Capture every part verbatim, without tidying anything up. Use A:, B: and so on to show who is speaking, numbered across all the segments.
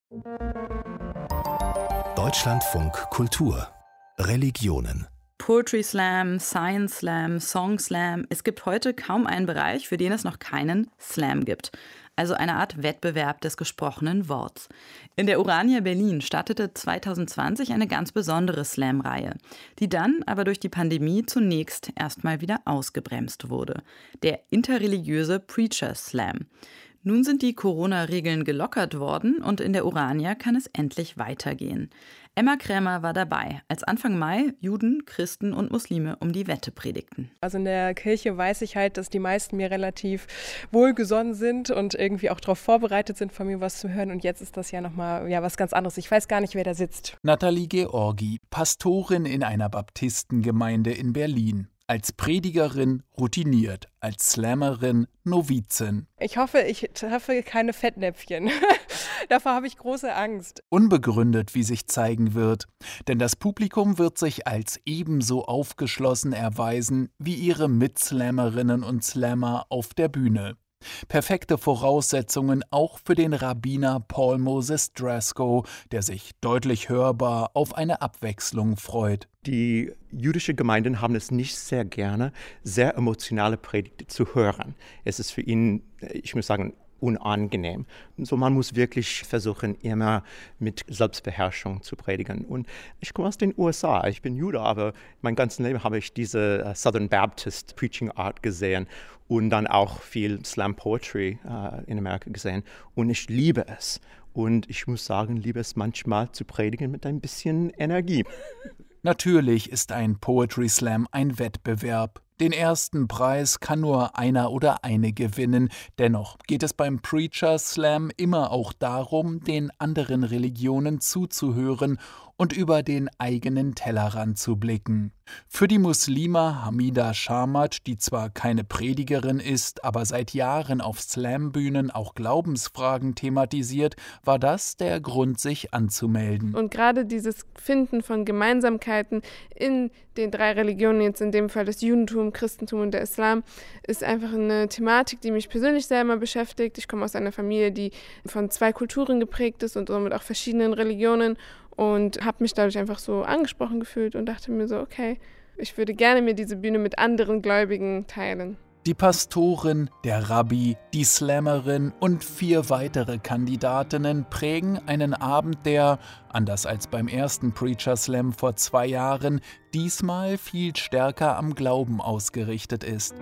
A: Deutschlandfunk Kultur Religionen.
B: Poetry Slam, Science Slam, Song Slam. Es gibt heute kaum einen Bereich, für den es noch keinen Slam gibt. Also eine Art Wettbewerb des gesprochenen Worts. In der Urania Berlin startete zwanzig zwanzig eine ganz besondere Slam-Reihe, die dann aber durch die Pandemie zunächst erstmal wieder ausgebremst wurde. Der interreligiöse Preacher Slam. Nun sind die Corona-Regeln gelockert worden und in der Urania kann es endlich weitergehen. Emma Krämer war dabei, als Anfang Mai Juden, Christen und Muslime um die Wette predigten.
C: Also in der Kirche weiß ich halt, dass die meisten mir relativ wohlgesonnen sind und irgendwie auch darauf vorbereitet sind, von mir was zu hören. Und jetzt ist das ja nochmal ja, was ganz anderes. Ich weiß gar nicht, wer da sitzt.
D: Nathalie Georgi, Pastorin in einer Baptistengemeinde in Berlin. Als Predigerin routiniert, als Slammerin Novizin.
C: Ich hoffe, ich treffe keine Fettnäpfchen. Davor habe ich große Angst.
D: Unbegründet, wie sich zeigen wird. Denn das Publikum wird sich als ebenso aufgeschlossen erweisen wie ihre Mitslammerinnen und Slammer auf der Bühne. Perfekte Voraussetzungen auch für den Rabbiner Paul Moses Drasko, der sich deutlich hörbar auf eine Abwechslung freut.
E: Die jüdischen Gemeinden haben es nicht sehr gerne, sehr emotionale Predigten zu hören. Es ist für ihn, ich muss sagen, unangenehm. So, man muss wirklich versuchen, immer mit Selbstbeherrschung zu predigen. Und ich komme aus den U S A. Ich bin Jude, aber mein ganzes Leben habe ich diese Southern Baptist Preaching Art gesehen und dann auch viel Slam Poetry äh, in Amerika gesehen. Und ich liebe es. Und ich muss sagen, liebe es manchmal zu predigen mit ein bisschen Energie.
D: Natürlich ist ein Poetry Slam ein Wettbewerb. Den ersten Preis kann nur einer oder eine gewinnen. Dennoch geht es beim Preacher Slam immer auch darum, den anderen Religionen zuzuhören und über den eigenen Tellerrand zu blicken. Für die Muslima Hamida Schamat, die zwar keine Predigerin ist, aber seit Jahren auf Slam-Bühnen auch Glaubensfragen thematisiert, war das der Grund, sich anzumelden.
F: Und gerade dieses Finden von Gemeinsamkeiten in den drei Religionen, jetzt in dem Fall das Judentum, Christentum und der Islam, ist einfach eine Thematik, die mich persönlich sehr immer beschäftigt. Ich komme aus einer Familie, die von zwei Kulturen geprägt ist und somit auch verschiedenen Religionen und habe mich dadurch einfach so angesprochen gefühlt und dachte mir so, okay, ich würde gerne mir diese Bühne mit anderen Gläubigen teilen.
D: Die Pastorin, der Rabbi, die Slammerin und vier weitere Kandidatinnen prägen einen Abend, der, anders als beim ersten Preacher Slam vor zwei Jahren, diesmal viel stärker am Glauben ausgerichtet ist.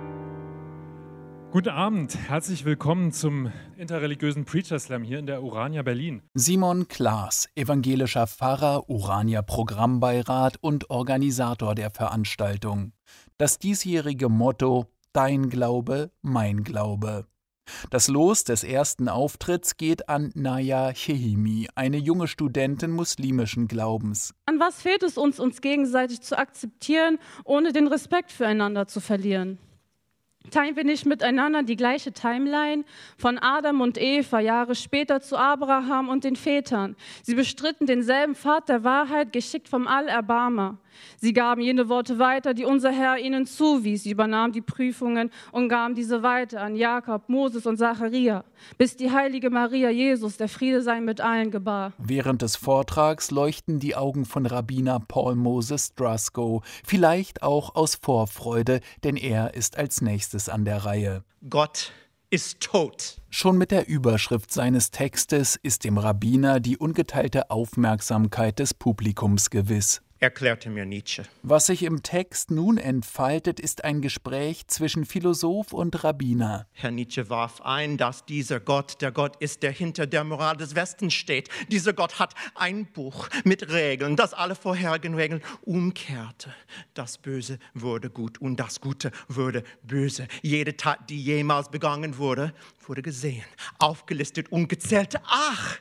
G: Guten Abend, herzlich willkommen zum interreligiösen Preacher Slam hier in der Urania Berlin.
D: Simon Klaas, evangelischer Pfarrer, Urania Programmbeirat und Organisator der Veranstaltung. Das diesjährige Motto: Dein Glaube, mein Glaube. Das Los des ersten Auftritts geht an Naya Chehimi, eine junge Studentin muslimischen Glaubens.
H: An was fehlt es uns, uns gegenseitig zu akzeptieren, ohne den Respekt füreinander zu verlieren? Teilen wir nicht miteinander die gleiche Timeline von Adam und Eva, Jahre später zu Abraham und den Vätern? Sie bestritten denselben Pfad der Wahrheit, geschickt vom Allerbarmer. Sie gaben jene Worte weiter, die unser Herr ihnen zuwies. Sie übernahmen die Prüfungen und gaben diese weiter an Jakob, Moses und Zacharia, bis die heilige Maria Jesus, der Friede sei mit allen, gebar.
D: Während des Vortrags leuchten die Augen von Rabbiner Paul Moses Drasko, vielleicht auch aus Vorfreude, denn er ist als nächstes an der Reihe.
I: Gott ist tot.
D: Schon mit der Überschrift seines Textes ist dem Rabbiner die ungeteilte Aufmerksamkeit des Publikums gewiss.
I: Erklärte mir Nietzsche.
D: Was sich im Text nun entfaltet, ist ein Gespräch zwischen Philosoph und Rabbiner.
I: Herr Nietzsche warf ein, dass dieser Gott der Gott ist, der hinter der Moral des Westens steht. Dieser Gott hat ein Buch mit Regeln, das alle vorherigen Regeln umkehrte. Das Böse wurde gut und das Gute wurde böse. Jede Tat, die jemals begangen wurde, wurde gesehen, aufgelistet und gezählt. Ach,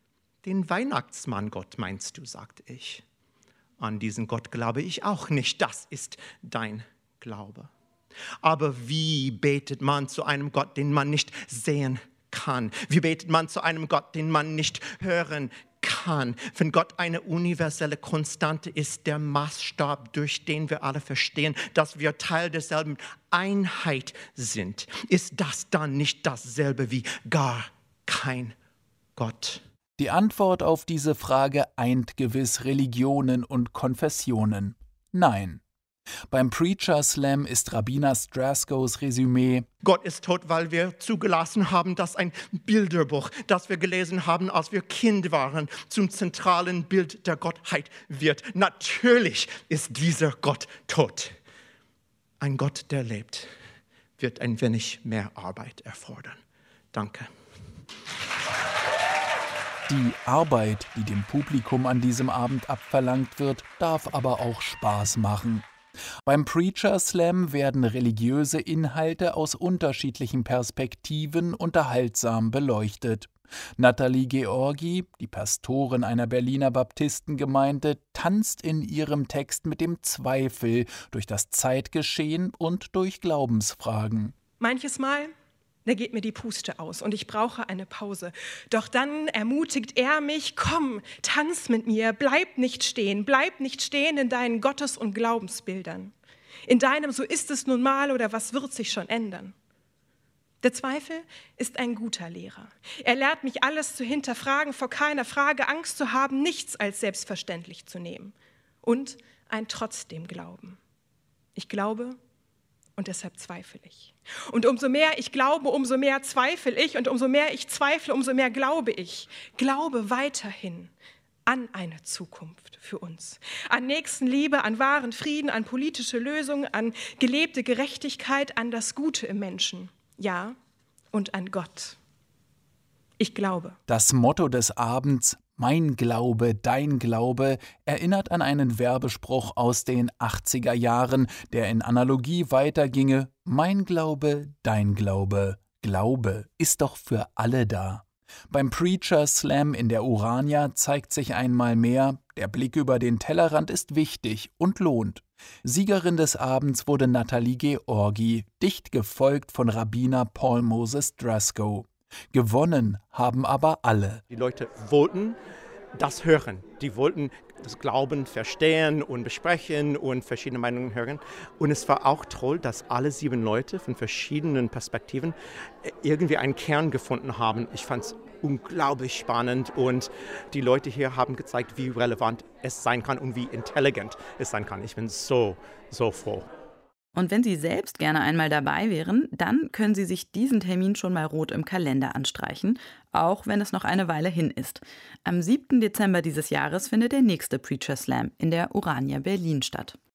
I: den Weihnachtsmann Gott meinst du, sagte ich. An diesen Gott glaube ich auch nicht. Das ist dein Glaube. Aber wie betet man zu einem Gott, den man nicht sehen kann? Wie betet man zu einem Gott, den man nicht hören kann? Wenn Gott eine universelle Konstante ist, der Maßstab, durch den wir alle verstehen, dass wir Teil derselben Einheit sind, ist das dann nicht dasselbe wie gar kein Gott?
D: Die Antwort auf diese Frage eint gewiss Religionen und Konfessionen. Nein. Beim Preacher Slam ist Rabbiner Straskows Resümee:
I: Gott ist tot, weil wir zugelassen haben, dass ein Bilderbuch, das wir gelesen haben, als wir Kind waren, zum zentralen Bild der Gottheit wird. Natürlich ist dieser Gott tot. Ein Gott, der lebt, wird ein wenig mehr Arbeit erfordern. Danke.
D: Die Arbeit, die dem Publikum an diesem Abend abverlangt wird, darf aber auch Spaß machen. Beim Preacher Slam werden religiöse Inhalte aus unterschiedlichen Perspektiven unterhaltsam beleuchtet. Nathalie Georgi, die Pastorin einer Berliner Baptistengemeinde, tanzt in ihrem Text mit dem Zweifel durch das Zeitgeschehen und durch Glaubensfragen.
J: Manches Mal, da geht mir die Puste aus und ich brauche eine Pause. Doch dann ermutigt er mich: Komm, tanz mit mir, bleib nicht stehen, bleib nicht stehen in deinen Gottes- und Glaubensbildern. In deinem "So ist es nun mal" oder "Was wird sich schon ändern?" Der Zweifel ist ein guter Lehrer. Er lehrt mich, alles zu hinterfragen, vor keiner Frage Angst zu haben, nichts als selbstverständlich zu nehmen. Und ein trotzdem Glauben. Ich glaube, und deshalb zweifle ich. Und umso mehr ich glaube, umso mehr zweifle ich. Und umso mehr ich zweifle, umso mehr glaube ich. Glaube weiterhin an eine Zukunft für uns. An Nächstenliebe, an wahren Frieden, an politische Lösungen, an gelebte Gerechtigkeit, an das Gute im Menschen. Ja, und an Gott. Ich glaube.
D: Das Motto des Abends, Mein Glaube, dein Glaube, erinnert an einen Werbespruch aus den achtziger Jahren, der in Analogie weiterginge: Mein Glaube, dein Glaube, Glaube ist doch für alle da. Beim Preacher Slam in der Urania zeigt sich einmal mehr, der Blick über den Tellerrand ist wichtig und lohnt. Siegerin des Abends wurde Nathalie Georgi, dicht gefolgt von Rabbiner Paul Moses Straskow. Gewonnen haben aber alle.
E: Die Leute wollten das hören. Die wollten das Glauben verstehen und besprechen und verschiedene Meinungen hören. Und es war auch toll, dass alle sieben Leute von verschiedenen Perspektiven irgendwie einen Kern gefunden haben. Ich fand es unglaublich spannend und die Leute hier haben gezeigt, wie relevant es sein kann und wie intelligent es sein kann. Ich bin so, so froh.
B: Und wenn Sie selbst gerne einmal dabei wären, dann können Sie sich diesen Termin schon mal rot im Kalender anstreichen, auch wenn es noch eine Weile hin ist. Am siebten Dezember dieses Jahres findet der nächste Preacher Slam in der Urania Berlin statt.